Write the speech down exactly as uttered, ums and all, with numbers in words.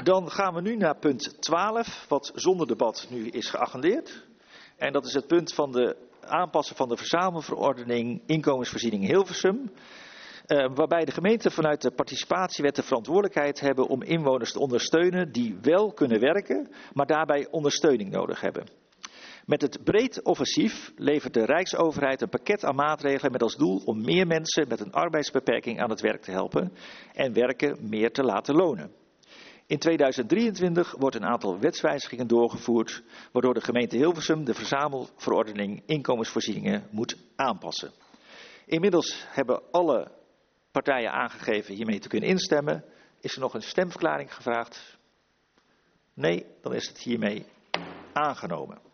Dan gaan we nu naar punt twaalf, wat zonder debat nu is geagendeerd. En dat is het punt van de aanpassen van de verzamelverordening inkomensvoorziening Hilversum. Uh, waarbij de gemeenten vanuit de participatiewet de verantwoordelijkheid hebben om inwoners te ondersteunen die wel kunnen werken, maar daarbij ondersteuning nodig hebben. Met het breed offensief levert de Rijksoverheid een pakket aan maatregelen met als doel om meer mensen met een arbeidsbeperking aan het werk te helpen en werken meer te laten lonen. In tweeduizend drieëntwintig wordt een aantal wetswijzigingen doorgevoerd, waardoor de gemeente Hilversum de verzamelverordening inkomensvoorzieningen moet aanpassen. Inmiddels hebben alle partijen aangegeven hiermee te kunnen instemmen. Is er nog een stemverklaring gevraagd? Nee, dan is het hiermee aangenomen.